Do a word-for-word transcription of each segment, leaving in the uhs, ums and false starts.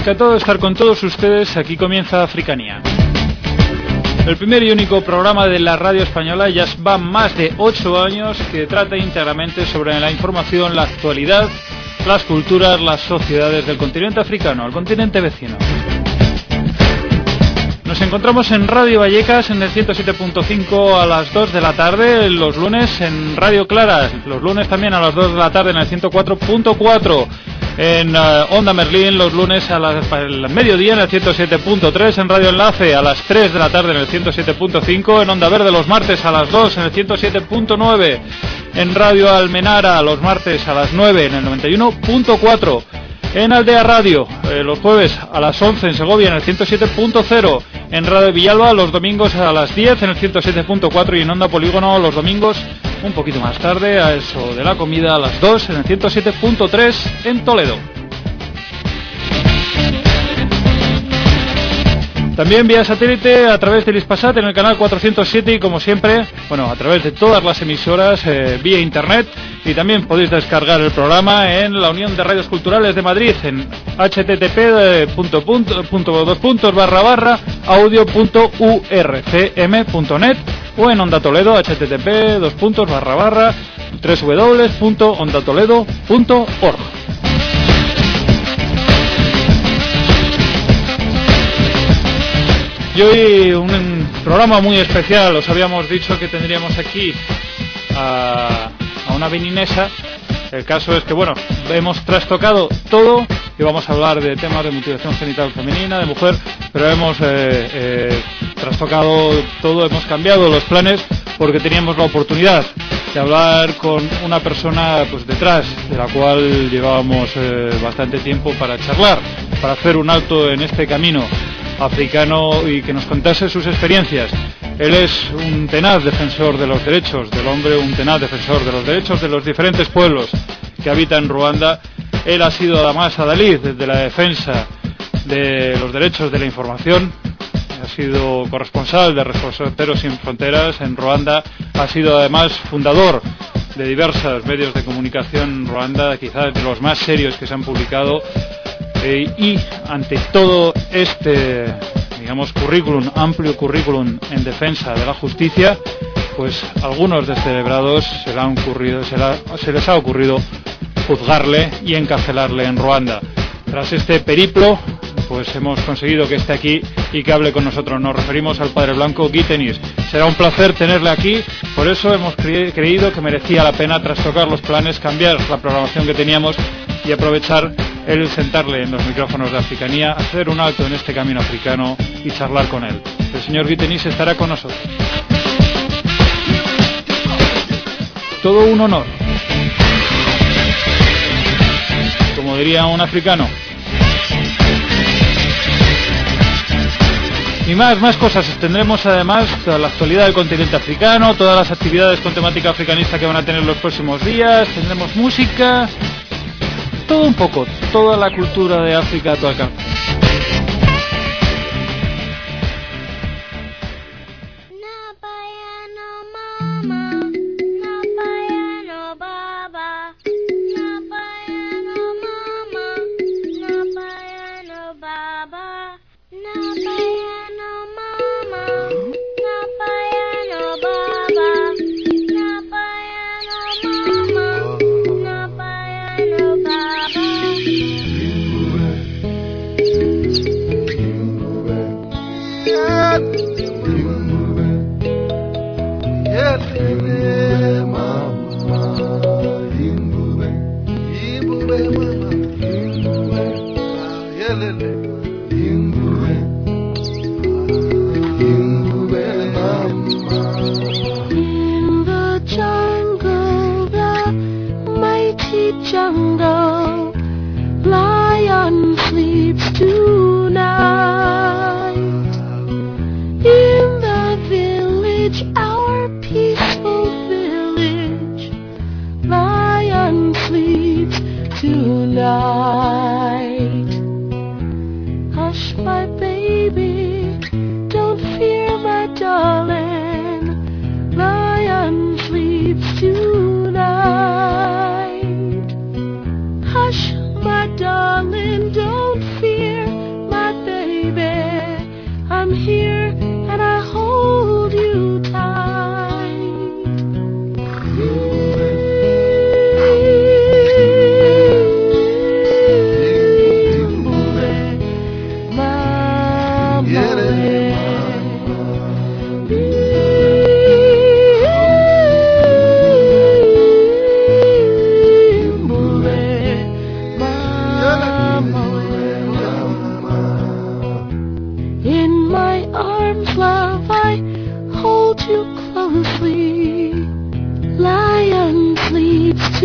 Encantado de estar con todos ustedes. Aquí comienza Africanía, el primer y único programa de la radio española. Ya va más de ocho años que trata íntegramente sobre la información, la actualidad, las culturas, las sociedades del continente africano, el continente vecino. Nos encontramos en Radio Vallecas en el ciento siete punto cinco a las dos de la tarde, los lunes en Radio Claras, los lunes también a las dos de la tarde en el ciento cuatro punto cuatro, en uh, Onda Merlín los lunes a las, al mediodía en el ciento siete punto tres, en Radio Enlace a las tres de la tarde en el ciento siete punto cinco, en Onda Verde los martes a las dos en el ciento siete punto nueve, en Radio Almenara los martes a las nueve en el noventa y uno punto cuatro, en Aldea Radio eh, los jueves a las once en Segovia en el ciento siete punto cero, en Radio Villalba los domingos a las diez en el ciento siete punto cuatro y en Onda Polígono los domingos un poquito más tarde, a eso de la comida, a las dos en el ciento siete punto tres en Toledo. También vía satélite a través del Hispasat en el canal cuatrocientos siete y como siempre, bueno, a través de todas las emisoras eh, vía internet, y también podéis descargar el programa en la Unión de Radios Culturales de Madrid en http punto dos puntos barra barra audio punto urcm punto net o en Onda Toledo http dos puntos barra barra www punto onda toledo punto org. Y hoy un programa muy especial. Os habíamos dicho que tendríamos aquí a, a una beninesa. El caso es que, bueno, hemos trastocado todo y vamos a hablar de temas de mutilación genital femenina, de mujer, pero hemos eh, eh, trastocado todo, hemos cambiado los planes porque teníamos la oportunidad de hablar con una persona pues detrás de la cual llevábamos eh, bastante tiempo para charlar, para hacer un alto en este camino africano y que nos contase sus experiencias. Él es un tenaz defensor de los derechos del hombre, un tenaz defensor de los derechos de los diferentes pueblos que habitan Ruanda. Él ha sido además adalid de la defensa de los derechos de la información, ha sido corresponsal de Reporteros Sin Fronteras en Ruanda, ha sido además fundador de diversos medios de comunicación en Ruanda, quizás de los más serios que se han publicado. Eh, y ante todo este, digamos, currículum, amplio currículum en defensa de la justicia, pues algunos descerebrados se, le han ocurrido, se, la, se les ha ocurrido juzgarle y encarcelarle en Ruanda. Tras este periplo, pues hemos conseguido que esté aquí y que hable con nosotros. Nos referimos al padre Blanco Guitenis. Será un placer tenerle aquí, por eso hemos cre- creído que merecía la pena trastocar los planes, cambiar la programación que teníamos y aprovechar el sentarle en los micrófonos de Africanía, hacer un alto en este camino africano y charlar con él. El señor Guitenis estará con nosotros. Todo un honor. Como diría un africano. Y más, más cosas. Tendremos además toda la actualidad del continente africano, todas las actividades con temática africanista que van a tener los próximos días, tendremos música, todo un poco, toda la cultura de África a tu alcance. Hush, my darling, don't fear. arms, love, I hold you closely. Lion sleeps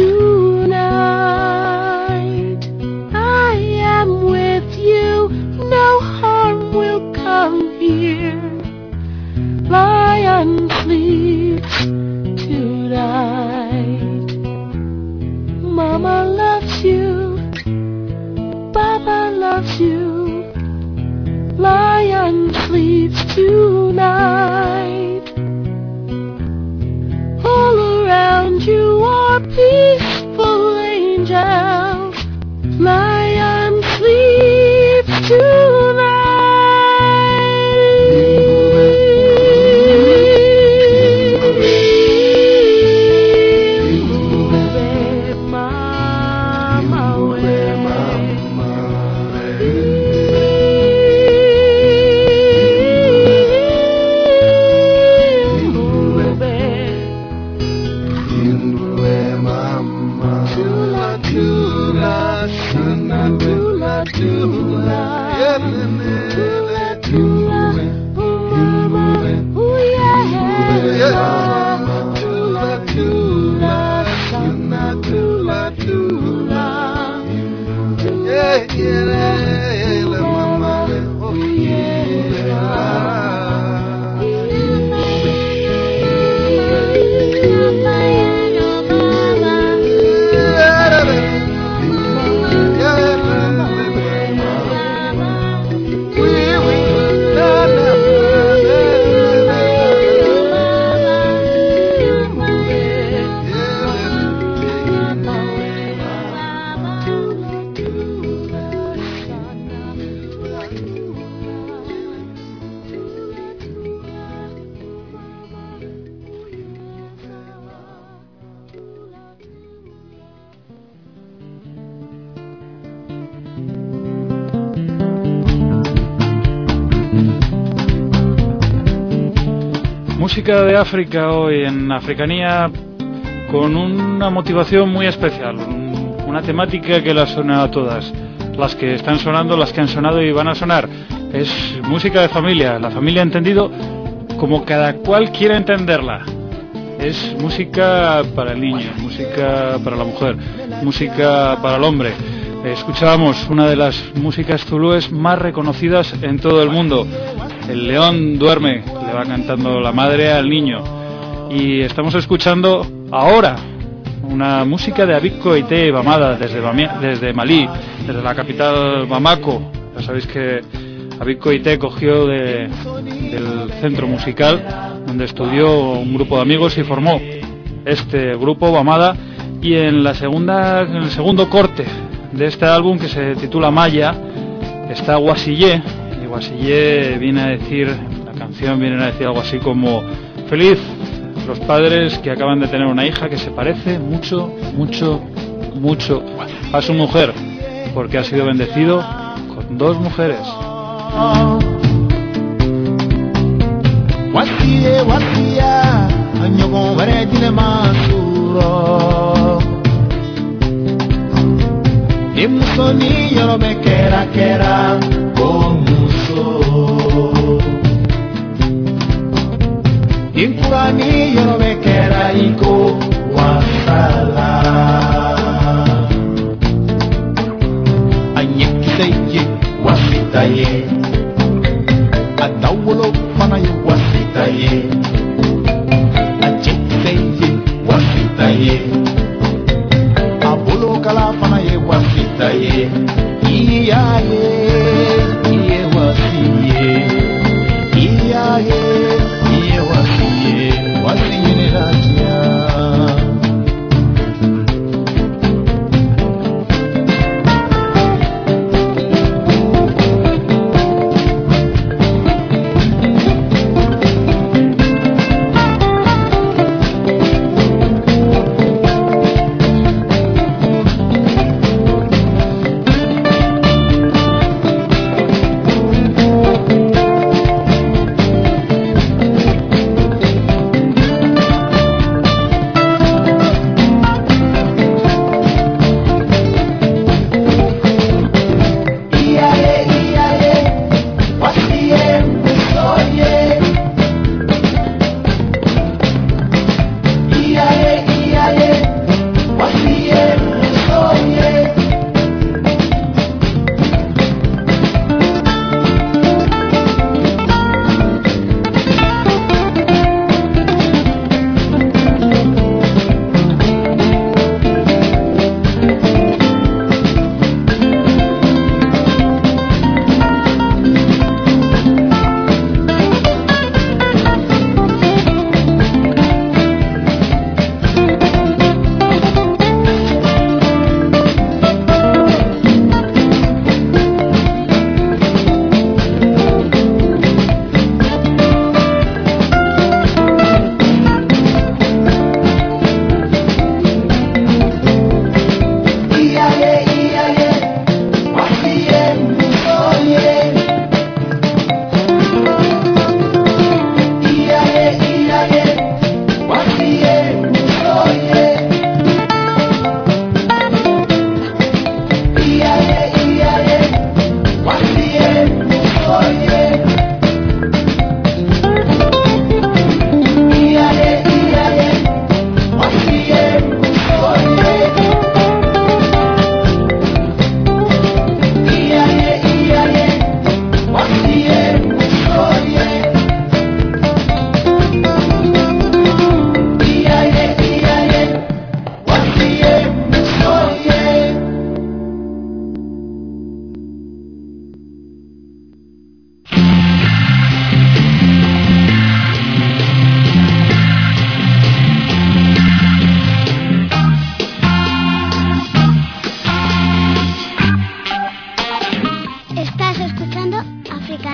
tonight. I am with you, no harm will come here. Lion sleeps tonight. Mama loves you, Papa loves you. Lion sleeps tonight. All around you are peaceful angels. Lion sleeps tonight. Música de África hoy en Africanía con una motivación muy especial, una temática que las suena a todas, las que están sonando, las que han sonado y van a sonar. Es música de familia, la familia entendido como cada cual quiera entenderla. Es música para el niño, música para la mujer, música para el hombre. Escuchábamos una de las músicas zulúes más reconocidas en todo el mundo. El león duerme, le va cantando la madre al niño. Y estamos escuchando ahora una música de Abiy Koité Bamada desde, desde Malí, desde la capital Bamako. Ya sabéis que Abiy Koité cogió de, del centro musical donde estudió un grupo de amigos y formó este grupo Bamada. Y en la segunda, en el segundo corte de este álbum, que se titula Maya, está Wasillé. Y Wasillé viene a decir, la canción viene a decir algo así como: feliz los padres que acaban de tener una hija que se parece mucho, mucho, mucho a su mujer, porque ha sido bendecido con dos mujeres. Wasillé, wasilla, año con verejile masuro. Y musoni yo no me quiera, quiera con muso. Y en Kurani yo no me quiera y con wasala. Añekiseye, wasitaye. Adawolo fanaye, wasitaye. Añekiseye, wasitaye. Abolo kala fanaye, wasitaye. Iyaye, iye wasiye. Iyaye, iye wasiye. Wasiye ne ratia.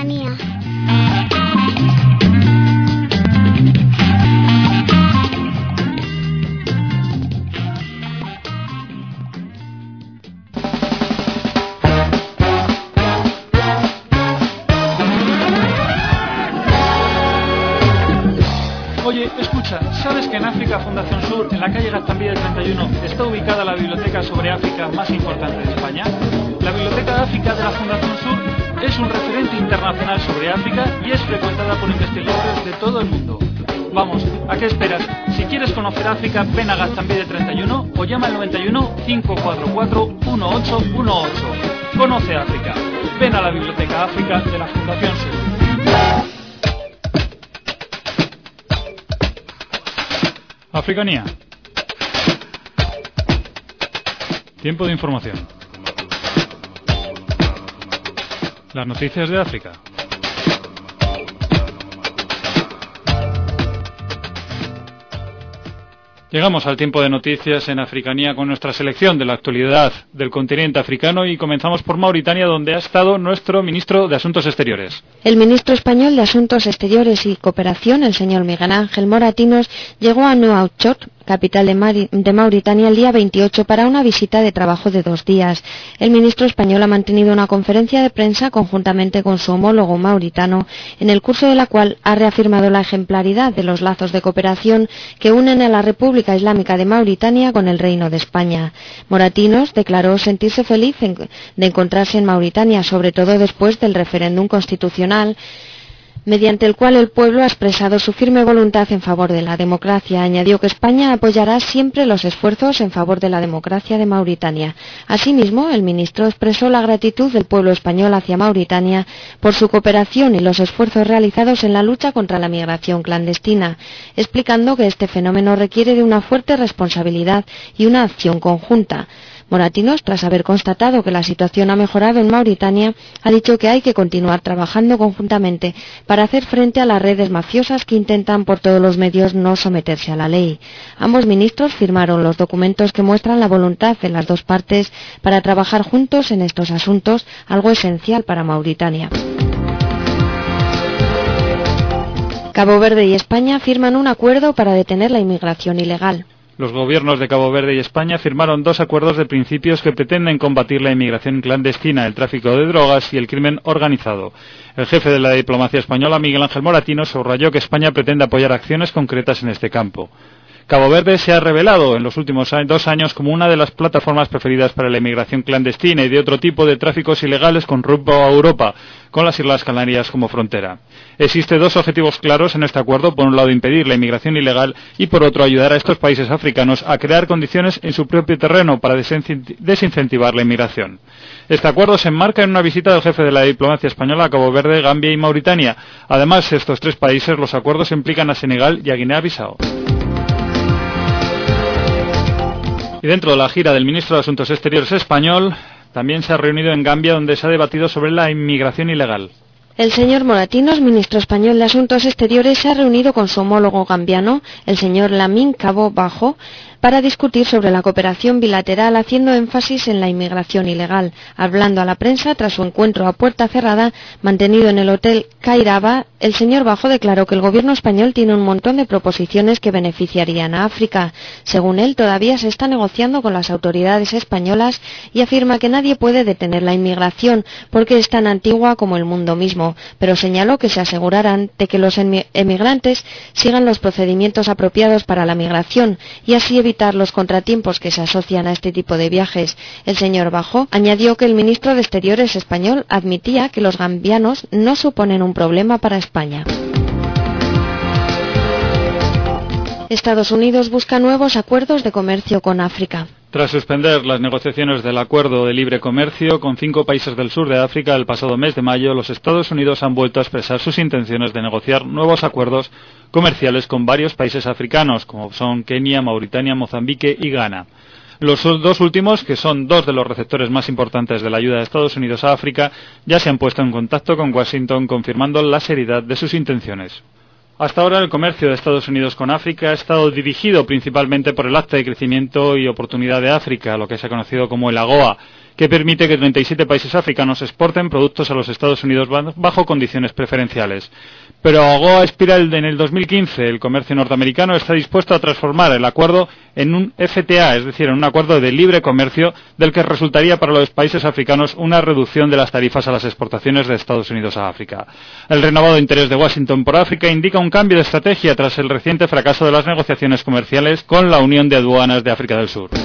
Africanía. Oye, escucha, ¿sabes que en África Fundación Sur, en la calle Gaztambide treinta y uno, está ubicada la biblioteca sobre África más importante de España? La Biblioteca de África de la Fundación Sur es un referente internacional sobre África y es frecuentada por investigadores de todo el mundo. Vamos, ¿a qué esperas? Si quieres conocer África, ven a Gaztambide treinta y uno o llama al noventa y uno, cinco cuatro cuatro, uno ocho uno ocho. Conoce África. Ven a la Biblioteca África de la Fundación Sur. Africanía. Tiempo de información. Las noticias de África. Llegamos al tiempo de noticias en Africanía con nuestra selección de la actualidad del continente africano y comenzamos por Mauritania, donde ha estado nuestro ministro de Asuntos Exteriores. El ministro español de Asuntos Exteriores y Cooperación, el señor Miguel Ángel Moratinos, llegó a Nouakchott, capital de, Mari, de Mauritania, el día veintiocho para una visita de trabajo de dos días. El ministro español ha mantenido una conferencia de prensa conjuntamente con su homólogo mauritano, en el curso de la cual ha reafirmado la ejemplaridad de los lazos de cooperación que unen a la República Islámica de Mauritania con el Reino de España. Moratinos declaró sentirse feliz en, de encontrarse en Mauritania, sobre todo después del referéndum constitucional, mediante el cual el pueblo ha expresado su firme voluntad en favor de la democracia. Añadió que España apoyará siempre los esfuerzos en favor de la democracia de Mauritania. Asimismo, el ministro expresó la gratitud del pueblo español hacia Mauritania por su cooperación y los esfuerzos realizados en la lucha contra la migración clandestina, explicando que este fenómeno requiere de una fuerte responsabilidad y una acción conjunta. Moratinos, tras haber constatado que la situación ha mejorado en Mauritania, ha dicho que hay que continuar trabajando conjuntamente para hacer frente a las redes mafiosas que intentan por todos los medios no someterse a la ley. Ambos ministros firmaron los documentos que muestran la voluntad de las dos partes para trabajar juntos en estos asuntos, algo esencial para Mauritania. Cabo Verde y España firman un acuerdo para detener la inmigración ilegal. Los gobiernos de Cabo Verde y España firmaron dos acuerdos de principios que pretenden combatir la inmigración clandestina, el tráfico de drogas y el crimen organizado. El jefe de la diplomacia española, Miguel Ángel Moratinos, subrayó que España pretende apoyar acciones concretas en este campo. Cabo Verde se ha revelado en los últimos dos años como una de las plataformas preferidas para la inmigración clandestina y de otro tipo de tráficos ilegales con rumbo a Europa, con las Islas Canarias como frontera. Existen dos objetivos claros en este acuerdo: por un lado impedir la inmigración ilegal y por otro ayudar a estos países africanos a crear condiciones en su propio terreno para desincentivar la inmigración. Este acuerdo se enmarca en una visita del jefe de la diplomacia española a Cabo Verde, Gambia y Mauritania. Además, estos tres países, los acuerdos implican a Senegal y a Guinea-Bissau. Y dentro de la gira del ministro de Asuntos Exteriores español, también se ha reunido en Gambia, donde se ha debatido sobre la inmigración ilegal. El señor Moratinos, ministro español de Asuntos Exteriores, se ha reunido con su homólogo gambiano, el señor Lamin Cabo Bajo, para discutir sobre la cooperación bilateral, haciendo énfasis en la inmigración ilegal. Hablando a la prensa tras su encuentro a puerta cerrada mantenido en el Hotel Kairaba, el señor Bajo declaró que el gobierno español tiene un montón de proposiciones que beneficiarían a África. Según él, todavía se está negociando con las autoridades españolas y afirma que nadie puede detener la inmigración porque es tan antigua como el mundo mismo, pero señaló que se asegurarán de que los emigrantes sigan los procedimientos apropiados para la migración y así evitar los contratiempos que se asocian a este tipo de viajes. El señor Bajo añadió que el ministro de Exteriores español admitía que los gambianos no suponen un problema para España. Estados Unidos busca nuevos acuerdos de comercio con África. Tras suspender las negociaciones del acuerdo de libre comercio con cinco países del sur de África el pasado mes de mayo, los Estados Unidos han vuelto a expresar sus intenciones de negociar nuevos acuerdos comerciales con varios países africanos, como son Kenia, Mauritania, Mozambique y Ghana. Los dos últimos, que son dos de los receptores más importantes de la ayuda de Estados Unidos a África, ya se han puesto en contacto con Washington, confirmando la seriedad de sus intenciones. Hasta ahora el comercio de Estados Unidos con África ha estado dirigido principalmente por el Acta de Crecimiento y Oportunidad de África, lo que se ha conocido como el AGOA, que permite que treinta y siete países africanos exporten productos a los Estados Unidos bajo condiciones preferenciales. Pero AGOA expira en el dos mil quince. El comercio norteamericano está dispuesto a transformar el acuerdo en un F T A, es decir, en un acuerdo de libre comercio del que resultaría para los países africanos una reducción de las tarifas a las exportaciones de Estados Unidos a África. El renovado interés de Washington por África indica un cambio de estrategia tras el reciente fracaso de las negociaciones comerciales con la Unión de Aduanas de África del Sur.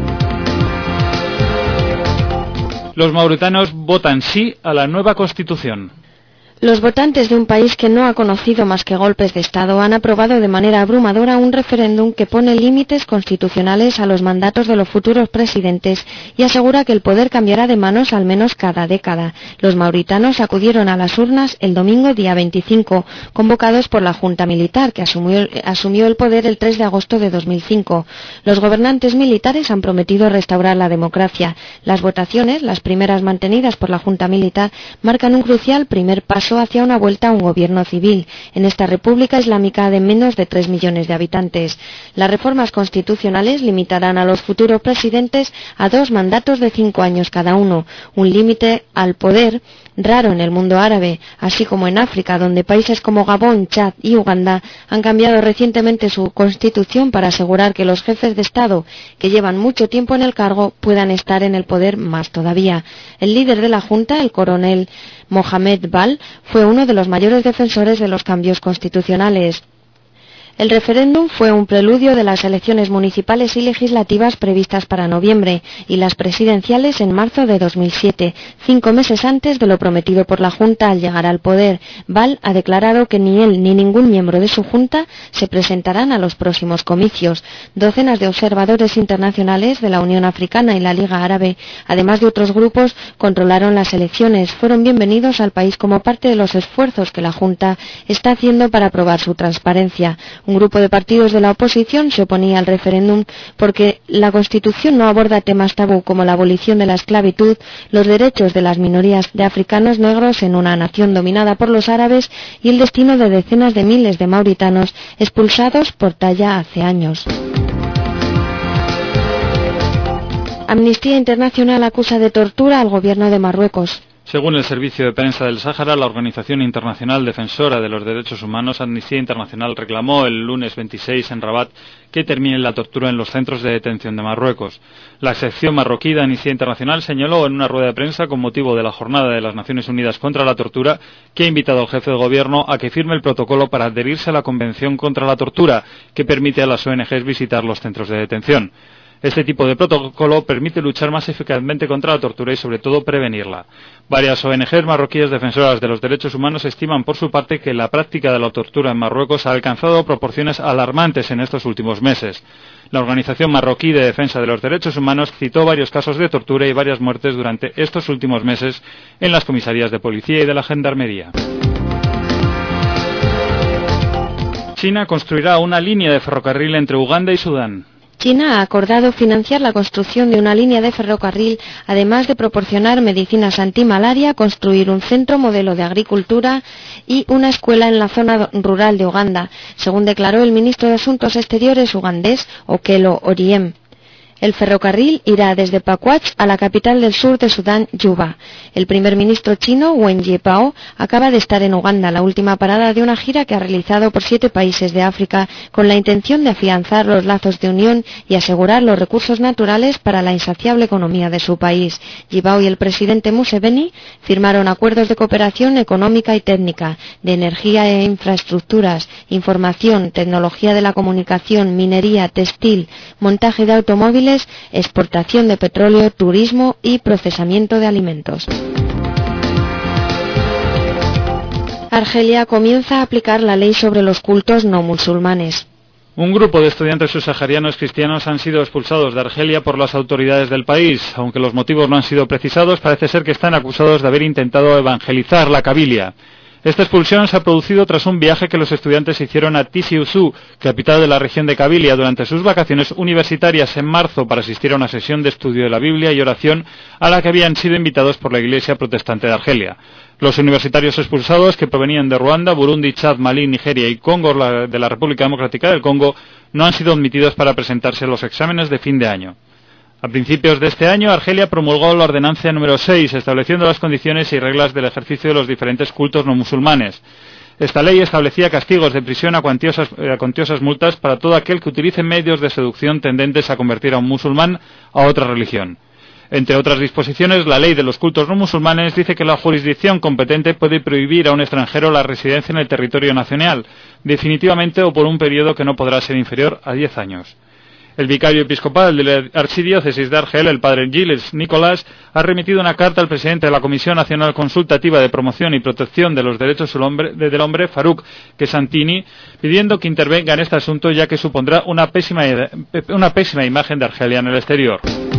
Los mauritanos votan sí a la nueva Constitución. Los votantes de un país que no ha conocido más que golpes de Estado han aprobado de manera abrumadora un referéndum que pone límites constitucionales a los mandatos de los futuros presidentes y asegura que el poder cambiará de manos al menos cada década. Los mauritanos acudieron a las urnas el domingo día veinticinco, convocados por la Junta Militar, que asumió, asumió el poder el tres de agosto de dos mil cinco. Los gobernantes militares han prometido restaurar la democracia. Las votaciones, las primeras mantenidas por la Junta Militar, marcan un crucial primer paso hacia una vuelta a un gobierno civil en esta república islámica de menos de tres millones de habitantes. Las reformas constitucionales limitarán a los futuros presidentes a dos mandatos de cinco años cada uno, un límite al poder raro en el mundo árabe, así como en África, donde países como Gabón, Chad y Uganda han cambiado recientemente su constitución para asegurar que los jefes de Estado, que llevan mucho tiempo en el cargo, puedan estar en el poder más todavía. El líder de la Junta, el coronel Mohamed Bal, fue uno de los mayores defensores de los cambios constitucionales. El referéndum fue un preludio de las elecciones municipales y legislativas previstas para noviembre y las presidenciales en marzo de dos mil siete, cinco meses antes de lo prometido por la Junta al llegar al poder. Bal ha declarado que ni él ni ningún miembro de su Junta se presentarán a los próximos comicios. Docenas de observadores internacionales de la Unión Africana y la Liga Árabe, además de otros grupos, controlaron las elecciones. Fueron bienvenidos al país como parte de los esfuerzos que la Junta está haciendo para probar su transparencia. Un grupo de partidos de la oposición se oponía al referéndum porque la Constitución no aborda temas tabú como la abolición de la esclavitud, los derechos de las minorías de africanos negros en una nación dominada por los árabes y el destino de decenas de miles de mauritanos expulsados por Talla hace años. Amnistía Internacional acusa de tortura al gobierno de Marruecos. Según el Servicio de Prensa del Sáhara, la Organización Internacional Defensora de los Derechos Humanos, Amnistía Internacional, reclamó el lunes veintiséis en Rabat que termine la tortura en los centros de detención de Marruecos. La sección marroquí de Amnistía Internacional señaló en una rueda de prensa con motivo de la Jornada de las Naciones Unidas contra la Tortura que ha invitado al jefe de gobierno a que firme el protocolo para adherirse a la Convención contra la Tortura, que permite a las O N Ges visitar los centros de detención. Este tipo de protocolo permite luchar más eficazmente contra la tortura y, sobre todo, prevenirla. Varias O N Ges marroquíes defensoras de los derechos humanos estiman, por su parte, que la práctica de la tortura en Marruecos ha alcanzado proporciones alarmantes en estos últimos meses. La Organización Marroquí de Defensa de los Derechos Humanos citó varios casos de tortura y varias muertes durante estos últimos meses en las comisarías de policía y de la gendarmería. China construirá una línea de ferrocarril entre Uganda y Sudán. China ha acordado financiar la construcción de una línea de ferrocarril, además de proporcionar medicinas antimalaria, construir un centro modelo de agricultura y una escuela en la zona rural de Uganda, según declaró el ministro de Asuntos Exteriores ugandés, Okello Oryem. El ferrocarril irá desde Pakwach a la capital del sur de Sudán, Yuba. El primer ministro chino, Wen Jiabao, acaba de estar en Uganda, la última parada de una gira que ha realizado por siete países de África con la intención de afianzar los lazos de unión y asegurar los recursos naturales para la insaciable economía de su país. Jiabao y el presidente Museveni firmaron acuerdos de cooperación económica y técnica, de energía e infraestructuras, información, tecnología de la comunicación, minería, textil, montaje de automóviles, exportación de petróleo, turismo y procesamiento de alimentos. Argelia comienza a aplicar la ley sobre los cultos no musulmanes. Un grupo de estudiantes subsaharianos cristianos han sido expulsados de Argelia por las autoridades del país. Aunque los motivos no han sido precisados, parece ser que están acusados de haber intentado evangelizar la Cabilia. Esta expulsión se ha producido tras un viaje que los estudiantes hicieron a Tizi Ouzou, capital de la región de Cabilia, durante sus vacaciones universitarias en marzo para asistir a una sesión de estudio de la Biblia y oración a la que habían sido invitados por la Iglesia Protestante de Argelia. Los universitarios expulsados, que provenían de Ruanda, Burundi, Chad, Malí, Nigeria y Congo de la República Democrática del Congo, no han sido admitidos para presentarse a los exámenes de fin de año. A principios de este año, Argelia promulgó la ordenanza número seis, estableciendo las condiciones y reglas del ejercicio de los diferentes cultos no musulmanes. Esta ley establecía castigos de prisión a cuantiosas, a cuantiosas multas para todo aquel que utilice medios de seducción tendentes a convertir a un musulmán a otra religión. Entre otras disposiciones, la ley de los cultos no musulmanes dice que la jurisdicción competente puede prohibir a un extranjero la residencia en el territorio nacional, definitivamente o por un periodo que no podrá ser inferior a diez años. El vicario episcopal de la Archidiócesis de Argel, el padre Gilles Nicolás, ha remitido una carta al presidente de la Comisión Nacional Consultativa de Promoción y Protección de los Derechos del Hombre, del hombre Farouk Kesantini, pidiendo que intervenga en este asunto, ya que supondrá una pésima, una pésima imagen de Argelia en el exterior.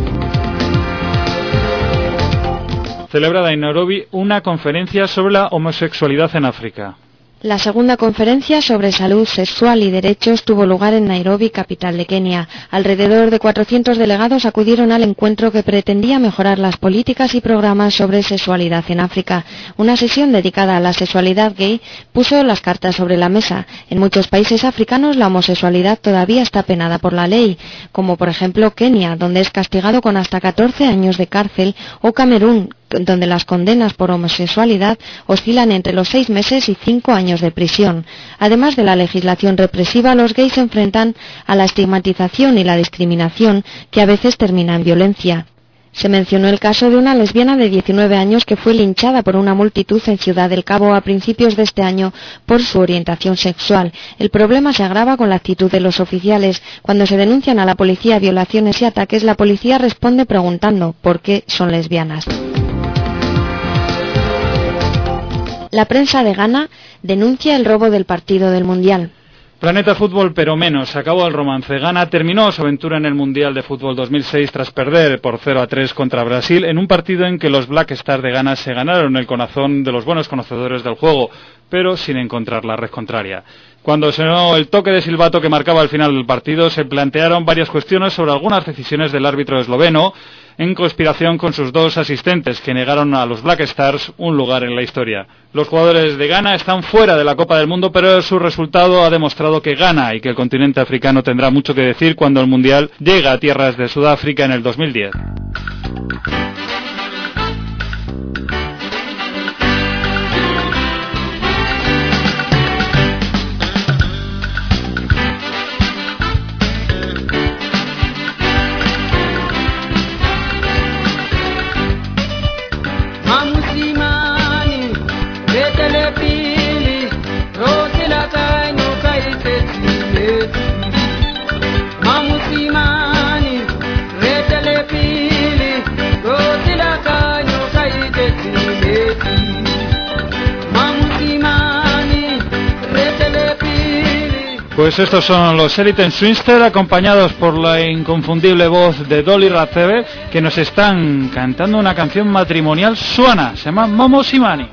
Celebrada en Nairobi una conferencia sobre la homosexualidad en África. La segunda conferencia sobre salud sexual y derechos tuvo lugar en Nairobi, capital de Kenia. Alrededor de cuatrocientos delegados acudieron al encuentro que pretendía mejorar las políticas y programas sobre sexualidad en África. Una sesión dedicada a la sexualidad gay puso las cartas sobre la mesa. En muchos países africanos la homosexualidad todavía está penada por la ley, como por ejemplo Kenia, donde es castigado con hasta catorce años de cárcel, o Camerún, donde las condenas por homosexualidad oscilan entre los seis meses y cinco años de prisión. Además de la legislación represiva, los gays se enfrentan a la estigmatización y la discriminación, que a veces termina en violencia. Se mencionó el caso de una lesbiana de diecinueve años que fue linchada por una multitud en Ciudad del Cabo a principios de este año por su orientación sexual. El problema se agrava con la actitud de los oficiales. Cuando se denuncian a la policía violaciones y ataques, la policía responde preguntando por qué son lesbianas. La prensa de Ghana denuncia el robo del partido del Mundial. Planeta Fútbol, pero menos. Se acabó el romance. Ghana terminó su aventura en el Mundial de Fútbol dos mil seis tras perder por cero a tres contra Brasil en un partido en que los Black Stars de Ghana se ganaron el corazón de los buenos conocedores del juego, pero sin encontrar la red contraria. Cuando sonó el toque de silbato que marcaba el final del partido, se plantearon varias cuestiones sobre algunas decisiones del árbitro esloveno, en conspiración con sus dos asistentes, que negaron a los Black Stars un lugar en la historia. Los jugadores de Ghana están fuera de la Copa del Mundo, pero su resultado ha demostrado que Ghana y que el continente africano tendrá mucho que decir cuando el Mundial llega a tierras de Sudáfrica en el dos mil diez. Pues estos son los Eliten Swingster, acompañados por la inconfundible voz de Dolly Razebe, que nos están cantando una canción matrimonial suana, se llama Momo Simani.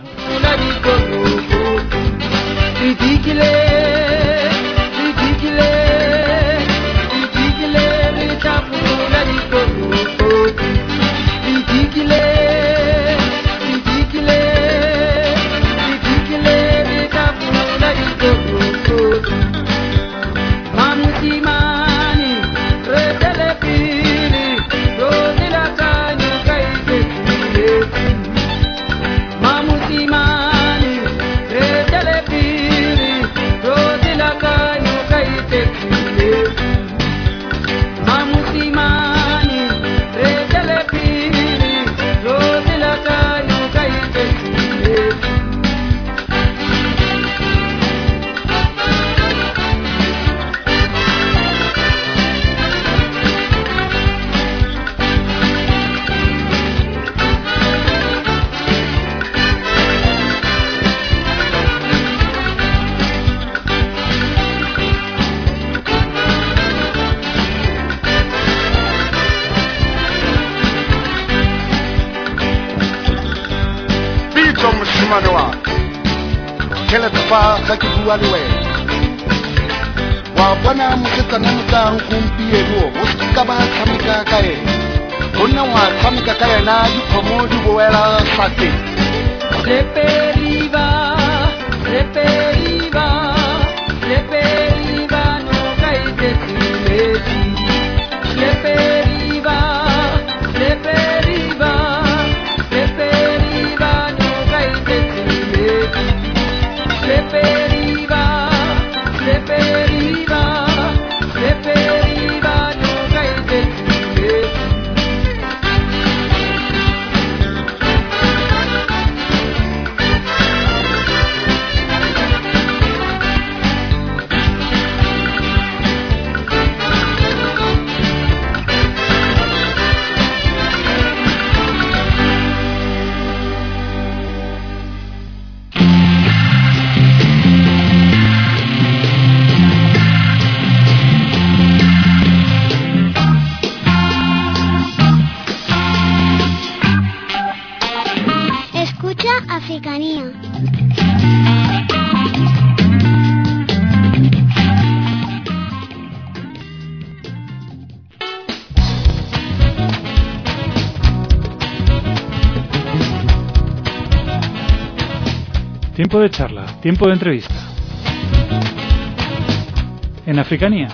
Wabwana musika namuta nkumpiero usikaba kamika kae onna wa kamika kae na yukomodu boela sate Reperiva reperiva reperiva no kaite sileti reperiva Tiempo de charla, tiempo de entrevista. En Africanía.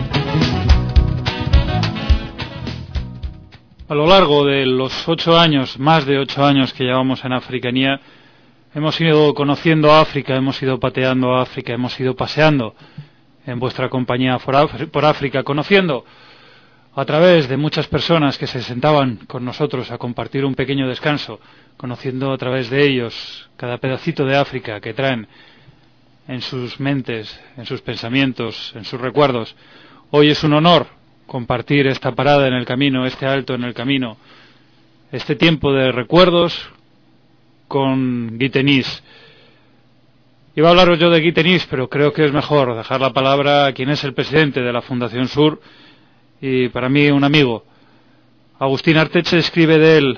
A lo largo de los ocho años, más de ocho años que llevamos en Africanía, hemos ido conociendo África, hemos ido pateando África, hemos ido paseando en vuestra compañía por África, conociendo a través de muchas personas que se sentaban con nosotros a compartir un pequeño descanso, conociendo a través de ellos cada pedacito de África que traen en sus mentes, en sus pensamientos, en sus recuerdos. Hoy es un honor compartir esta parada en el camino, este alto en el camino, este tiempo de recuerdos con Guy Tenis. Iba a hablaros yo de Guy Tenis, pero creo que es mejor dejar la palabra a quien es el presidente de la Fundación Sur y para mí un amigo. Agustín Arteche escribe de él: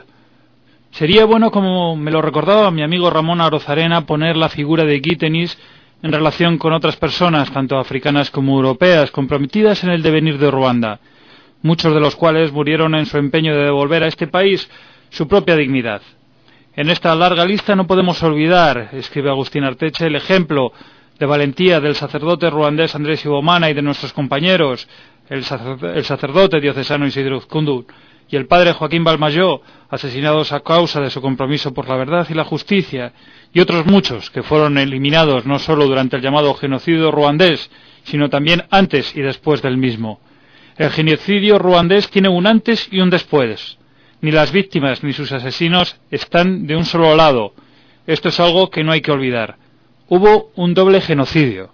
sería bueno, como me lo recordaba mi amigo Ramón Arozarena, poner la figura de Guy Tenis en relación con otras personas, tanto africanas como europeas, comprometidas en el devenir de Ruanda, muchos de los cuales murieron en su empeño de devolver a este país su propia dignidad. En esta larga lista no podemos olvidar, escribe Agustín Arteche, el ejemplo de valentía del sacerdote ruandés Andrés Ibomana y de nuestros compañeros, el sacerdote, el sacerdote diocesano Isidro Uzkundu y el padre Joaquín Balmayó, asesinados a causa de su compromiso por la verdad y la justicia, y otros muchos que fueron eliminados no solo durante el llamado genocidio ruandés, sino también antes y después del mismo. El genocidio ruandés tiene un antes y un después. Ni las víctimas ni sus asesinos están de un solo lado. Esto es algo que no hay que olvidar. Hubo un doble genocidio.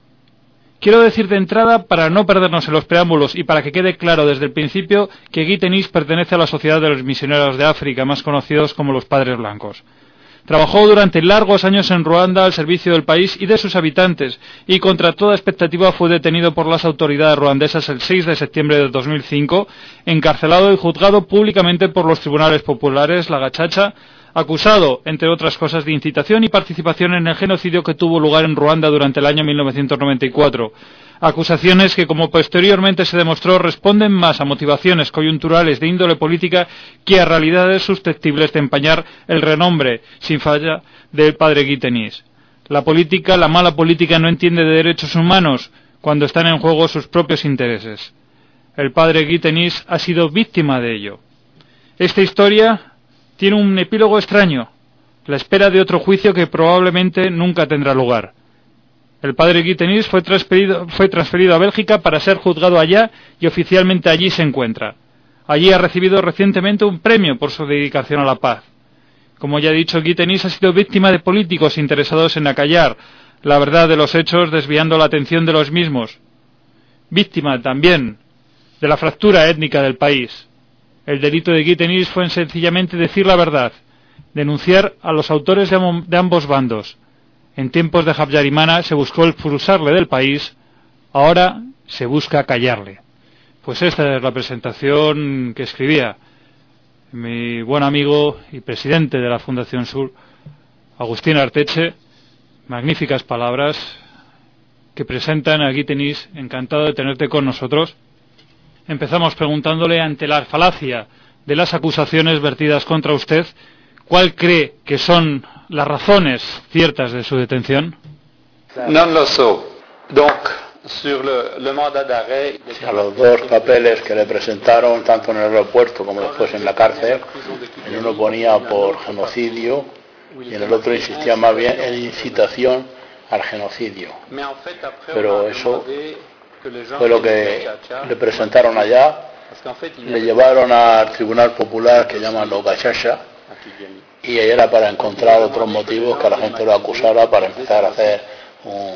Quiero decir de entrada, para no perdernos en los preámbulos y para que quede claro desde el principio, que Guy Tenis pertenece a la Sociedad de los Misioneros de África, más conocidos como los Padres Blancos. Trabajó durante largos años en Ruanda al servicio del país y de sus habitantes, y contra toda expectativa fue detenido por las autoridades ruandesas el seis de septiembre de dos mil cinco, encarcelado y juzgado públicamente por los tribunales populares, la Gachacha, acusado, entre otras cosas, de incitación y participación en el genocidio que tuvo lugar en Ruanda durante el año mil novecientos noventa y cuatro. Acusaciones que, como posteriormente se demostró, responden más a motivaciones coyunturales de índole política que a realidades susceptibles de empañar el renombre, sin falla, del padre Guy Tenis. La política, la mala política, no entiende de derechos humanos cuando están en juego sus propios intereses. El padre Guy Tenis ha sido víctima de ello. Esta historia tiene un epílogo extraño, la espera de otro juicio que probablemente nunca tendrá lugar. El padre Guy Tenis fue transferido, fue transferido a Bélgica para ser juzgado allá y oficialmente allí se encuentra. Allí ha recibido recientemente un premio por su dedicación a la paz. Como ya he dicho, Guy Tenis ha sido víctima de políticos interesados en acallar la verdad de los hechos, desviando la atención de los mismos. Víctima también de la fractura étnica del país. El delito de Guy Tenis fue sencillamente decir la verdad, denunciar a los autores de, am- de ambos bandos. En tiempos de Habyarimana se buscó expulsarle del país, ahora se busca callarle. Pues esta es la presentación que escribía mi buen amigo y presidente de la Fundación Sur, Agustín Arteche. Magníficas palabras que presentan a Guy Tenis. Encantado de tenerte con nosotros. Empezamos preguntándole, ante la falacia de las acusaciones vertidas contra usted, ¿cuál cree que son las razones ciertas de su detención? No lo sé. Donc, sur le, le mandat d'arrêt... A los dos papeles que le presentaron, tanto en el aeropuerto como después en la cárcel, en uno ponía por genocidio y en el otro insistía más bien en incitación al genocidio. Pero eso fue lo que le presentaron allá. Le llevaron al tribunal popular que llaman los Gachacha, y era para encontrar otros motivos que la gente lo acusara para empezar a hacer un,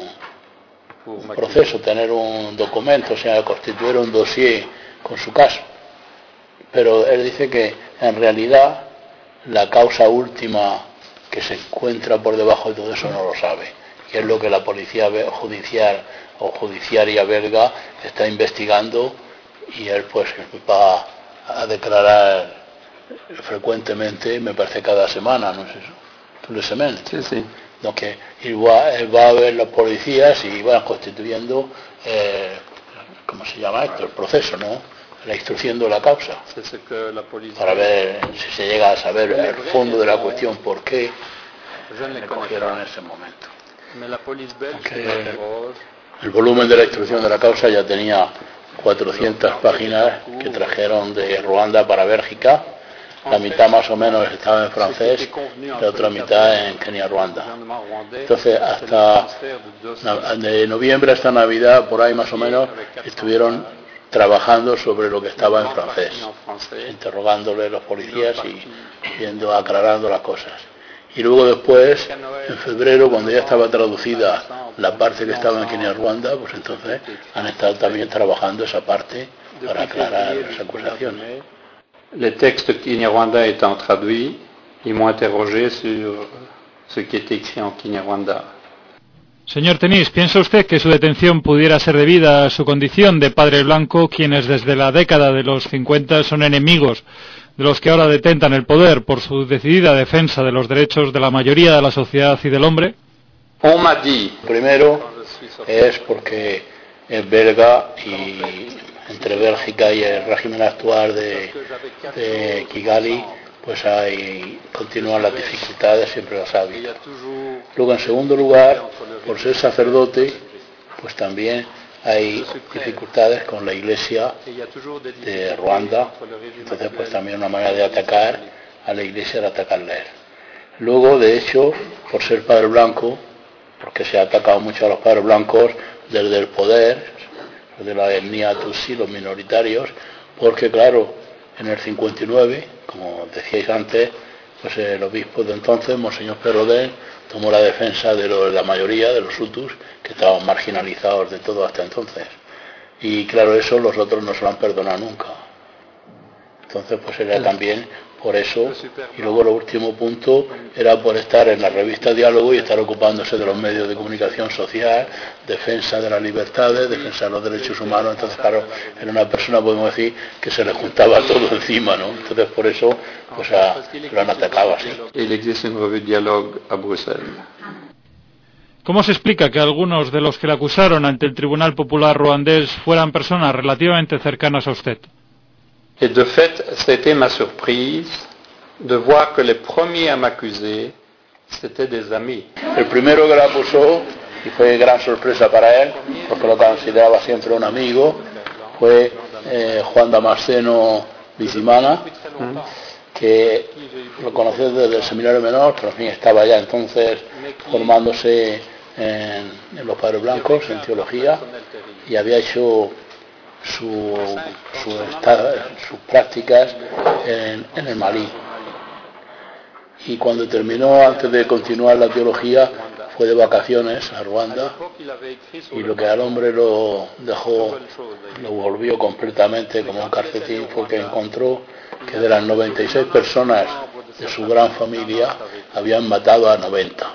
un proceso, tener un documento, o sea, constituir un dossier con su caso. Pero él dice que en realidad la causa última que se encuentra por debajo de todo eso no lo sabe, y es lo que la policía judicial o judiciaria belga está investigando, y él pues va a declarar frecuentemente, me parece cada semana, no sé, tous les semaines. Sí, sí. Donc él va, él va a ver los policías y van constituyendo, eh, ¿cómo se llama esto? El proceso, ¿no? La instrucción de la causa. Sí, sí, que la policía... Para ver si se llega a saber el fondo de la cuestión, por qué me cogieron en ese momento. Aunque el volumen de la instrucción de la causa ya tenía cuatrocientas páginas que trajeron de Ruanda para Bélgica. La mitad más o menos estaba en francés y la otra mitad en Kenia-Ruanda. Entonces, hasta de noviembre hasta Navidad, por ahí más o menos, estuvieron trabajando sobre lo que estaba en francés, interrogándole a los policías y viendo, aclarando las cosas. Y luego después, en febrero, cuando ya estaba traducida la parte que estaba en Kenia-Ruanda, pues entonces han estado también trabajando esa parte para aclarar las acusaciones. Les textes Kinyarwanda étant traduits, ils m'ont interrogé sur ce qui était écrit en Kinyarwanda. Señor Tenis, ¿piensa usted que su detención pudiera ser debida a su condición de padre blanco, quienes desde la década de los cincuenta son enemigos de los que ahora detentan el poder por su decidida defensa de los derechos de la mayoría de la sociedad y del hombre? On m'a dit. Primero es porque es belga y entre Bélgica y el régimen actual de, de Kigali, pues hay, continúan las dificultades, siempre las ha habido. Luego, en segundo lugar, por ser sacerdote, pues también hay dificultades con la iglesia de Ruanda, entonces pues también una manera de atacar a la iglesia era atacarla a él. Luego, de hecho, por ser padre blanco, porque se ha atacado mucho a los padres blancos desde el poder, de la etnia Tutsi, los minoritarios, porque claro, en el cincuenta y nueve, como decíais antes, pues el obispo de entonces, Monseñor Perrodin, tomó la defensa de, lo, de la mayoría de los Hutus, que estaban marginalizados de todo hasta entonces. Y claro, eso los otros no se lo han perdonado nunca. Entonces pues era también por eso. Y luego el último punto era por estar en la revista Diálogo y estar ocupándose de los medios de comunicación social, defensa de las libertades, defensa de los derechos humanos. Entonces claro, era una persona, podemos decir, que se le juntaba todo encima, ¿no? Entonces por eso pues a, lo han atacado así. Il existe une revue de dialogue a Bruxelles. ¿Cómo se explica que algunos de los que le acusaron ante el Tribunal Popular ruandés fueran personas relativamente cercanas a usted? Et de fait, c'était ma surprise de voir que les premiers à m'accuser, c'était des amis. El primero que la acusó, y fue gran sorpresa para él, porque lo consideraba siempre un amigo, fue eh, Juan Damasceno Bizimana, que lo conoció desde el seminario menor, pero en fin, estaba ya entonces formándose en, en los padres blancos, en teología, y había hecho su, su estado, sus prácticas en, en el Malí. Y cuando terminó, antes de continuar la teología, fue de vacaciones a Ruanda, y lo que al hombre lo dejó, lo volvió completamente como un calcetín, fue que encontró que de las noventa y seis personas de su gran familia habían matado a noventa.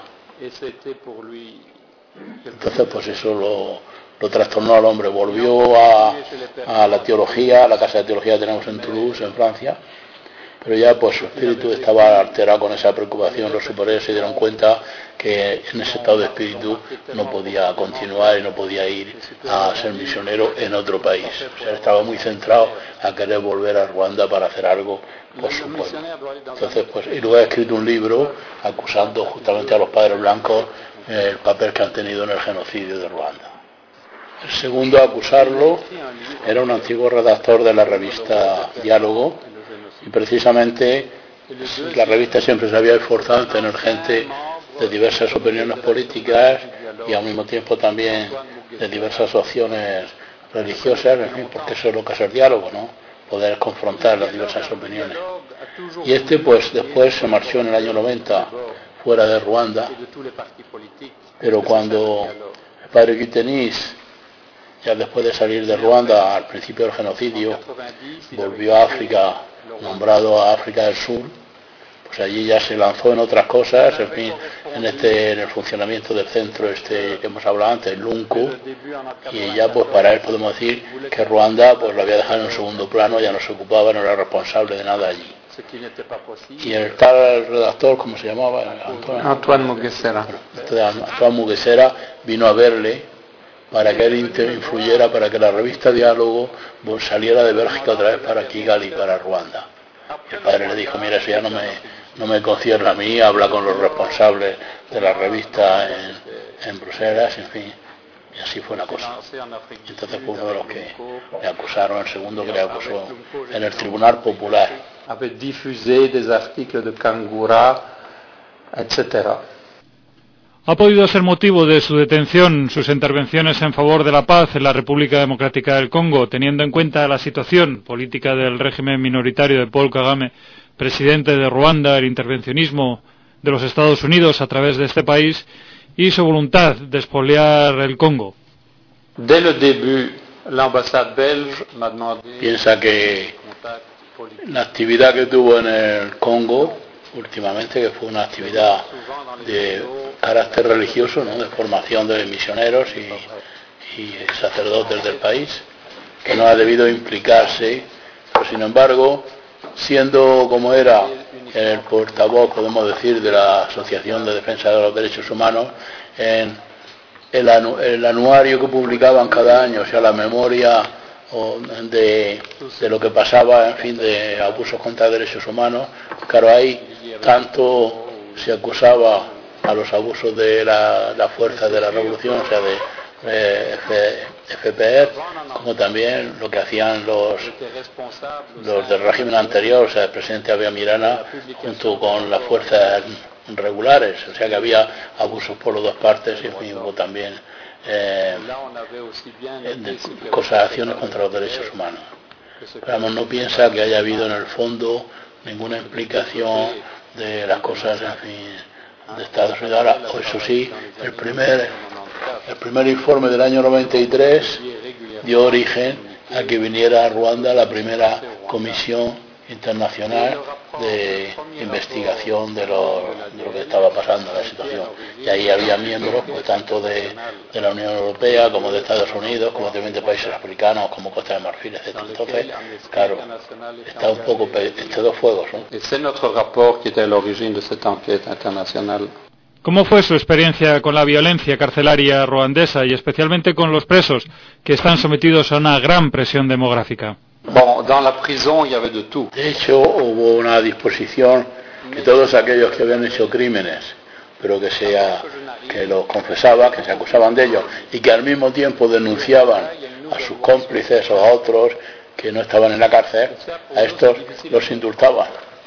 Entonces pues eso lo, lo trastornó al hombre, volvió a, a la teología, a la casa de teología que tenemos en Toulouse, en Francia, pero ya pues su espíritu estaba alterado con esa preocupación. Los superiores se dieron cuenta que en ese estado de espíritu no podía continuar y no podía ir a ser misionero en otro país. O sea, estaba muy centrado a querer volver a Ruanda para hacer algo por su pueblo. Entonces, pues, y luego ha escrito un libro acusando justamente a los padres blancos eh, el papel que han tenido en el genocidio de Ruanda. El segundo a acusarlo era un antiguo redactor de la revista Diálogo, y precisamente la revista siempre se había esforzado en tener gente de diversas opiniones políticas y al mismo tiempo también de diversas opciones religiosas, en fin, porque eso es lo que es el diálogo, ¿no? Poder confrontar las diversas opiniones. Y este pues después se marchó en el año noventa fuera de Ruanda, pero cuando el padre Guy Tenis, ya después de salir de Ruanda al principio del genocidio, volvió a África, nombrado a África del Sur, pues allí ya se lanzó en otras cosas, en fin, en este en el funcionamiento del centro este que hemos hablado antes, el Lunku, y ya pues para él podemos decir que Ruanda pues lo había dejado en un segundo plano, ya no se ocupaba, no era responsable de nada allí. Y el tal redactor, ¿cómo se llamaba? Antoine, Antoine Mugesera. Antoine Mugesera vino a verle para que él influyera para que la revista Diálogo pues, saliera de Bélgica otra vez para Kigali, para Ruanda. El padre le dijo, mira, eso ya no me, no me concierne a mí, habla con los responsables de la revista en, en Bruselas, en fin. Y así fue la cosa. Entonces fue uno de los que le acusaron, el segundo que le acusó en el Tribunal Popular. Avait diffusé des articles de Kangura, etcétera. ¿Ha podido ser motivo de su detención sus intervenciones en favor de la paz en la República Democrática del Congo, teniendo en cuenta la situación política del régimen minoritario de Paul Kagame, presidente de Ruanda, el intervencionismo de los Estados Unidos a través de este país y su voluntad de expoliar el Congo? Dès le début, l'ambassade belge m'a demandé... Piensa que la actividad que tuvo en el Congo últimamente, que fue una actividad de carácter religioso, ¿no?, de formación de misioneros y, y sacerdotes del país, que no ha debido implicarse, pero sin embargo, siendo como era el portavoz, podemos decir, de la Asociación de Defensa de los Derechos Humanos, en el, anu el anuario que publicaban cada año, o sea, la memoria de, de lo que pasaba, en fin, de abusos contra derechos humanos, claro, ahí tanto se acusaba a los abusos de la, la fuerza de la revolución, o sea, de eh, F P R, como también lo que hacían los, los del régimen anterior, o sea, el presidente Habyarimana, junto con las fuerzas regulares, o sea que había abusos por las dos partes y en fin, hubo también eh, de, cosas, acciones contra los derechos humanos. Pero no piensa que haya habido en el fondo ninguna implicación de las cosas, en fin, de Estados Unidos. Ahora, eso sí, el primer, el primer informe del año noventa y tres dio origen a que viniera a Ruanda la primera comisión internacional de investigación de lo, de lo que estaba pasando en la situación. Y ahí había miembros, pues, tanto de, de la Unión Europea como de Estados Unidos, como también de países africanos, como Costa de Marfil, etcétera. Entonces, claro, está un poco entre dos fuegos, ¿no? Et c'est notre rapport qui était à l'origine de cette enquête internationale. ¿Cómo fue su experiencia con la violencia carcelaria ruandesa y especialmente con los presos que están sometidos a una gran presión demográfica? Bon, dans la prison, il y avait de tout. De hecho, hubo una disposición que todos aquellos que habían hecho crímenes, pero que, sea, que los confesaban, que se acusaban de ellos, y que al mismo tiempo denunciaban a sus cómplices o a otros que no estaban en la cárcel, a estos los indultaban.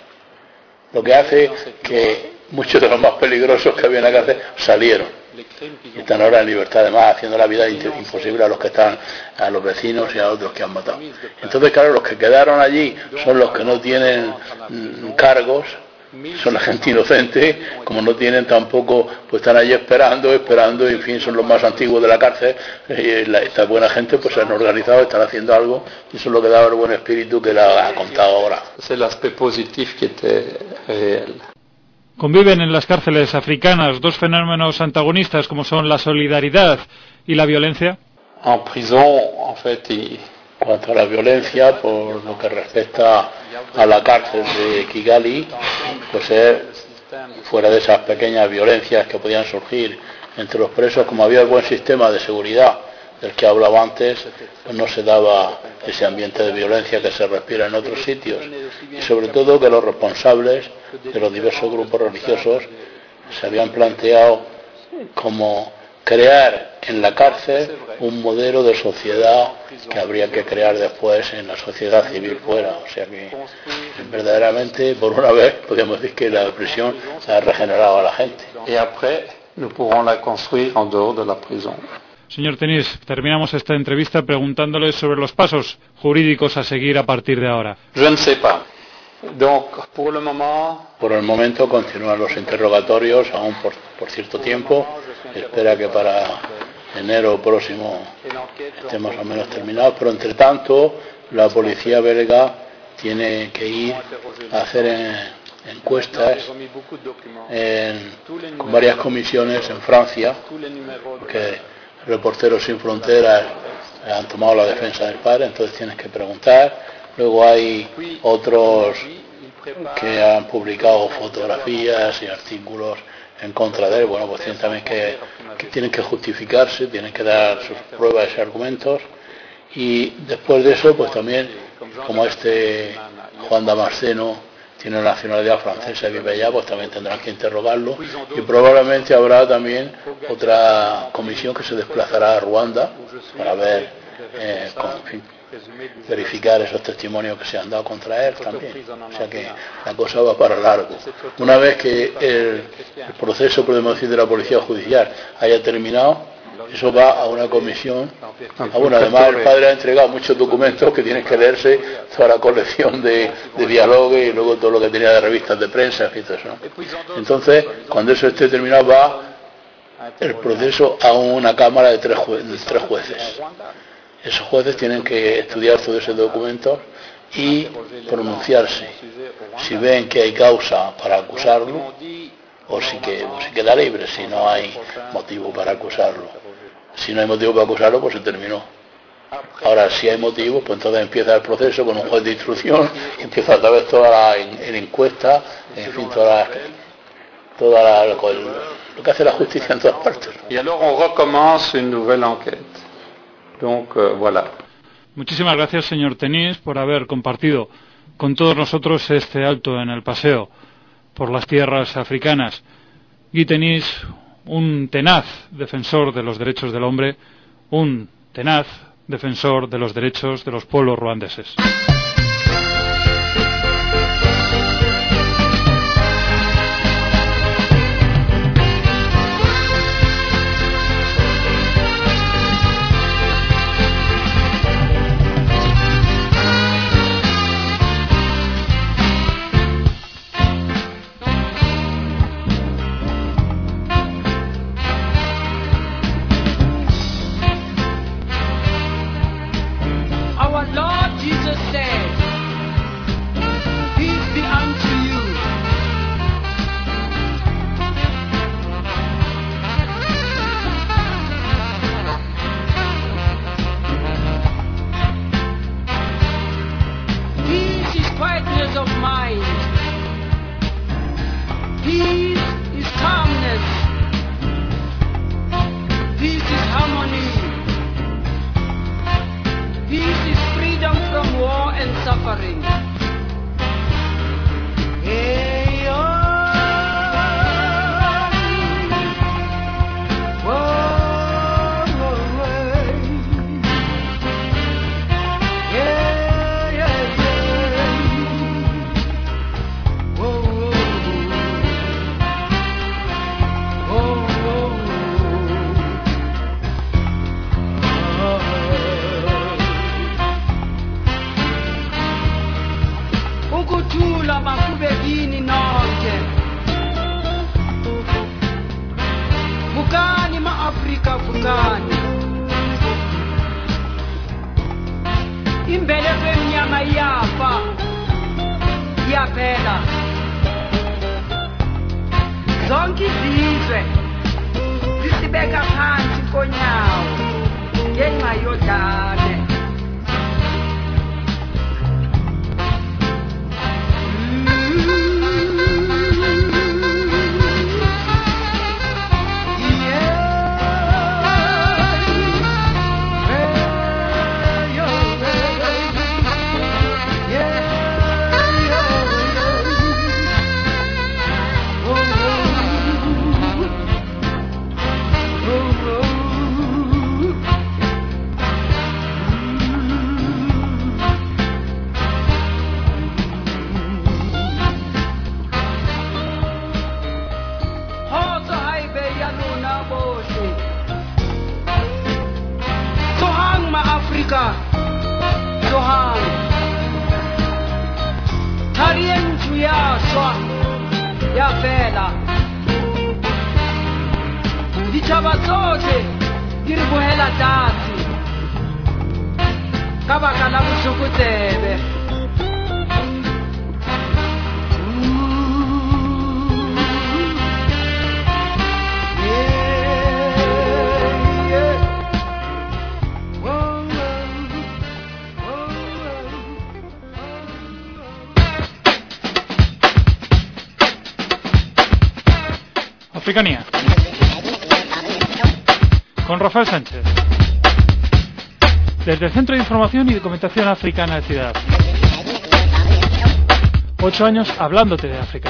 Lo que hace que muchos de los más peligrosos que había en la cárcel salieron. Y están ahora en libertad, además, haciendo la vida imposible a los que están, a los vecinos y a otros que han matado. Entonces, claro, los que quedaron allí son los que no tienen mm, cargos, son la gente inocente, como no tienen tampoco, pues están allí esperando, esperando, y en fin, son los más antiguos de la cárcel, y la, esta buena gente pues se han organizado, están haciendo algo, y eso es lo que daba el buen espíritu que la ha contado ahora. C'est l'aspect positif qui était réel. Conviven en las cárceles africanas dos fenómenos antagonistas como son la solidaridad y la violencia. En prison, en fait, y... Cuanto a la violencia, por lo que respecta a la cárcel de Kigali, pues es, fuera de esas pequeñas violencias que podían surgir entre los presos, como había el buen sistema de seguridad del que hablaba antes, pues no se daba ese ambiente de violencia que se respira en otros sitios, y sobre todo que los responsables de los diversos grupos religiosos se habían planteado como crear en la cárcel un modelo de sociedad que habría que crear después en la sociedad civil fuera. O sea que verdaderamente, por una vez, podríamos decir que la prisión ha regenerado a la gente. Y après, nous pourrons la construire en dehors de la prison. Señor Tenis, terminamos esta entrevista preguntándole sobre los pasos jurídicos a seguir a partir de ahora. Je ne sais pas. Donc, pour le moment... Por el momento continúan los interrogatorios, aún por, por cierto tiempo. Espera que para enero próximo esté más o menos terminado, pero entre tanto la policía belga tiene que ir a hacer en, encuestas en, con varias comisiones en Francia, porque Reporteros Sin Fronteras han tomado la defensa del padre, entonces tienes que preguntar. Luego hay otros que han publicado fotografías y artículos en contra de él. Bueno, pues tienen también que, que tienen que justificarse, tienen que dar sus pruebas y argumentos. Y después de eso, pues también, como este Juan Damasceno tiene nacionalidad francesa y vive allá, pues también tendrán que interrogarlo, y probablemente habrá también otra comisión que se desplazará a Ruanda para ver, eh, con, en fin, verificar esos testimonios que se han dado contra él también. O sea que la cosa va para largo. Una vez que el, el proceso, podemos decir, de la policía judicial haya terminado, eso va a una comisión. Ah, bueno, además el padre ha entregado muchos documentos que tienen que leerse, toda la colección de, de diálogos y luego todo lo que tenía de revistas de prensa y todo eso, ¿no? Entonces, cuando eso esté terminado, va el proceso a una cámara de tres, jue de tres jueces. Esos jueces tienen que estudiar todo ese documento y pronunciarse. Si ven que hay causa para acusarlo, o si, que, o si queda libre, si no hay motivo para acusarlo. Si no hay motivo para acusarlo, pues se terminó. Ahora, si hay motivo, pues entonces empieza el proceso con un juez de instrucción, y empieza otra vez toda la en, en encuesta, en fin, toda la, toda la, lo, lo que hace la justicia en todas partes. Y alors on recommence une nouvelle enquête. Donc, euh, voilà. Muchísimas gracias, señor Tenis, por haber compartido con todos nosotros este alto en el paseo por las tierras africanas. Guy Tenis, un tenaz defensor de los derechos del hombre, un tenaz defensor de los derechos de los pueblos ruandeses. Africanía con Rafael Sánchez desde el Centro de Información y Documentación Africana de Ciudad. Ocho años hablándote de África.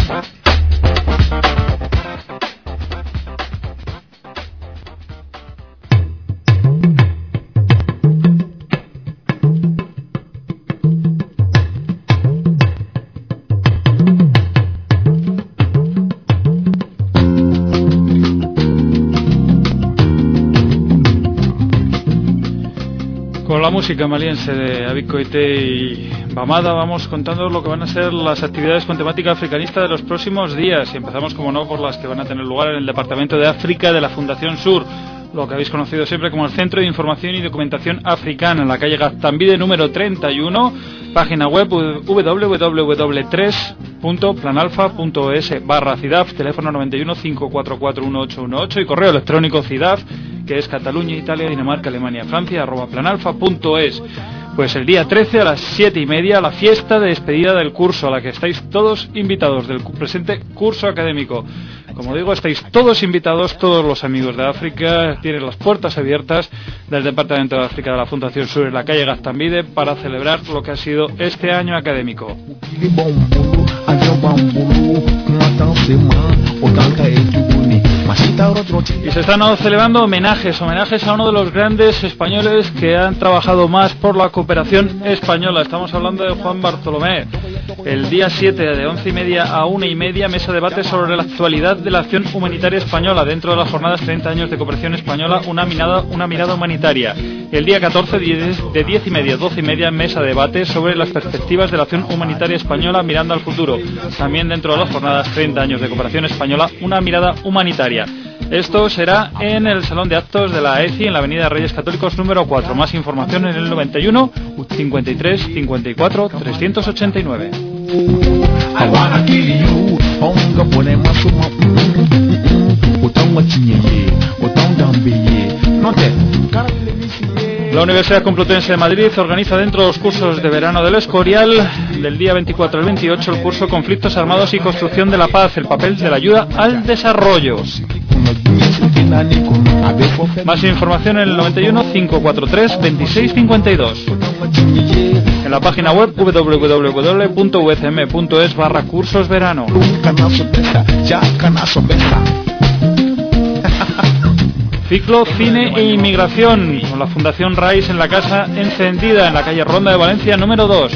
Con la música maliense de Abid Koité y Bamada vamos contando lo que van a ser las actividades con temática africanista de los próximos días, y empezamos, como no, por las que van a tener lugar en el Departamento de África de la Fundación Sur, lo que habéis conocido siempre como el Centro de Información y Documentación Africana, en la calle Gaztambide número treinta y uno, página web w w w punto tres punto planalfa punto es barra CIDAF, teléfono noventa y uno, cinco cuatro cuatro, uno ocho uno ocho y correo electrónico CIDAF, que es Cataluña, Italia, Dinamarca, Alemania, Francia, arroba planalfa punto es. Pues el día trece a las siete y media, la fiesta de despedida del curso, a la que estáis todos invitados del presente curso académico. Como digo, estáis todos invitados, todos los amigos de África, tienen las puertas abiertas del Departamento de África de la Fundación Sur en la calle Gaztambide para celebrar lo que ha sido este año académico. Y se están celebrando homenajes, homenajes a uno de los grandes españoles que han trabajado más por la cooperación española. Estamos hablando de Juan Bartolomé. El día siete, de once y media a una y media, mesa de debate sobre la actualidad de la acción humanitaria española dentro de las jornadas treinta años de cooperación española, una mirada, una mirada humanitaria. El día catorce, de diez y media a doce y media, mesa de debate sobre las perspectivas de la acción humanitaria española mirando al futuro. También dentro de las jornadas treinta años de cooperación española, una mirada humanitaria. Esto será en el Salón de Actos de la A E C I, en la Avenida Reyes Católicos número cuatro. Más información en el noventa y uno, cincuenta y tres, cincuenta y cuatro, trescientos ochenta y nueve. La Universidad Complutense de Madrid organiza dentro de los cursos de verano del Escorial, del día veinticuatro al veintiocho, el curso Conflictos Armados y Construcción de la Paz, el papel de la ayuda al desarrollo. Más información en el noventa y uno, cinco cuatro tres, veintiséis cincuenta y dos. En la página web w w w punto u c m punto es barra cursos verano. Ciclo Cine e Inmigración con la Fundación Raíz en la Casa Encendida, en la calle Ronda de Valencia número dos.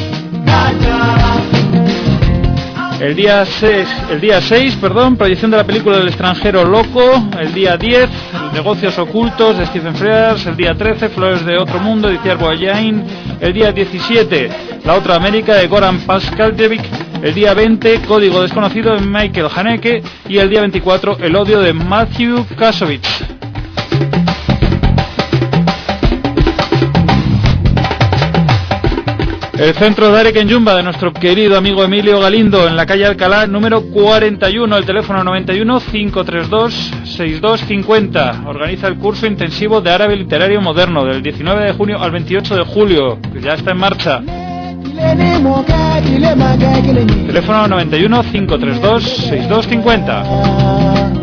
El día seis, el día seis, perdón, proyección de la película del extranjero Loco. El día diez, Negocios Ocultos de Stephen Frears. El día trece, Flores de Otro Mundo de Thierry Boyain. El día diecisiete, La Otra América de Goran Paskaljevic. El día veinte, Código Desconocido de Michael Haneke. Y el día veinticuatro, El Odio de Matthew Kasovitz. El centro de Arek en Yumba de nuestro querido amigo Emilio Galindo, en la calle Alcalá número cuarenta y uno, el teléfono noventa y uno, cinco tres dos, seis dos cinco cero. Organiza el curso intensivo de árabe literario moderno del diecinueve de junio al veintiocho de julio, que ya está en marcha. Teléfono noventa y uno, cinco tres dos, seis dos cinco cero.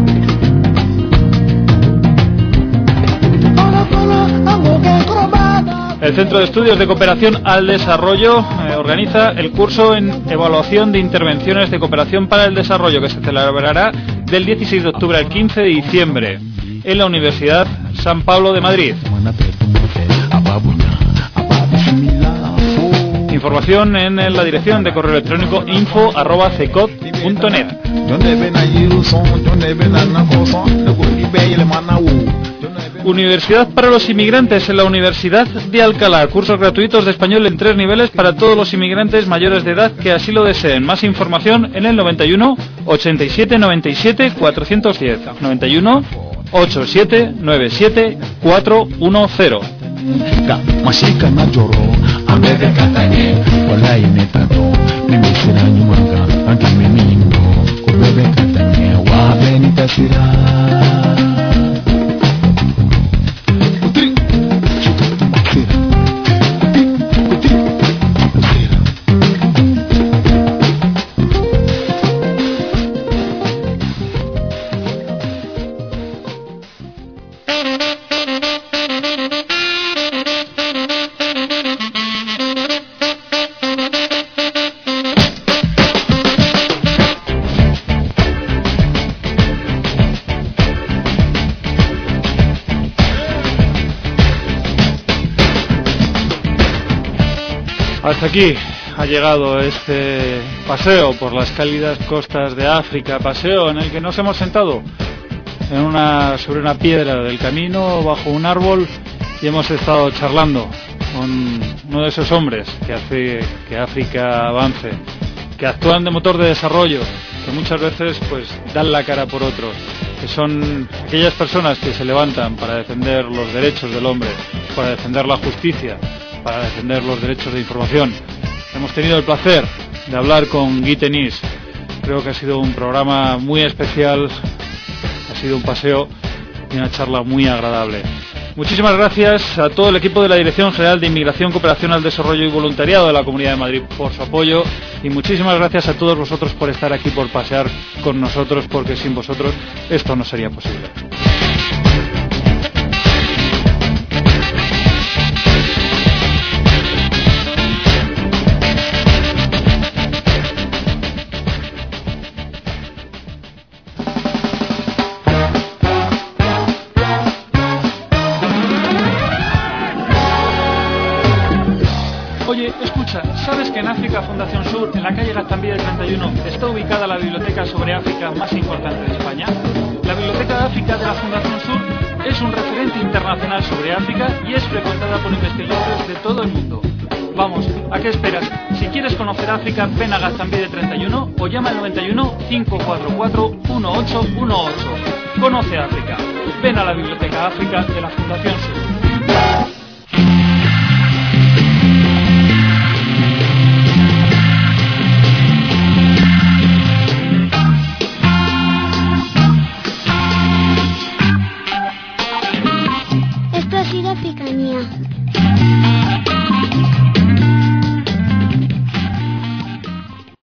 El Centro de Estudios de Cooperación al Desarrollo eh, organiza el curso en Evaluación de Intervenciones de Cooperación para el Desarrollo, que se celebrará del dieciséis de octubre al quince de diciembre en la Universidad San Pablo de Madrid. Información en la dirección de correo electrónico info arroba cecot punto net. Universidad para los inmigrantes en la Universidad de Alcalá. Cursos gratuitos de español en tres niveles para todos los inmigrantes mayores de edad que así lo deseen. Más información en el noventa y uno, ochenta y siete, noventa y siete, cuatrocientos diez. noventa y uno, ochenta y siete, noventa y siete, cuatrocientos diez. Hasta aquí ha llegado este paseo por las cálidas costas de África, paseo en el que nos hemos sentado en una, sobre una piedra del camino, bajo un árbol, y hemos estado charlando con uno de esos hombres que hace que África avance, que actúan de motor de desarrollo, que muchas veces pues dan la cara por otros, que son aquellas personas que se levantan para defender los derechos del hombre, para defender la justicia, para defender los derechos de información. Hemos tenido el placer de hablar con Guy Tenis. Creo que ha sido un programa muy especial, ha sido un paseo y una charla muy agradable. Muchísimas gracias a todo el equipo de la Dirección General de Inmigración, Cooperación al Desarrollo y Voluntariado de la Comunidad de Madrid por su apoyo, y muchísimas gracias a todos vosotros por estar aquí, por pasear con nosotros, porque sin vosotros esto no sería posible. Oye, escucha, ¿sabes que en África Fundación Sur, en la calle Gaztambide treinta y uno, está ubicada la biblioteca sobre África más importante de España? La Biblioteca de África de la Fundación Sur es un referente internacional sobre África y es frecuentada por investigadores de todo el mundo. Vamos, ¿a qué esperas? Si quieres conocer África, ven a Gaztambide treinta y uno o llama al noventa y uno, cinco cuatro cuatro, uno ocho uno ocho. Conoce África. Ven a la Biblioteca África de la Fundación Sur.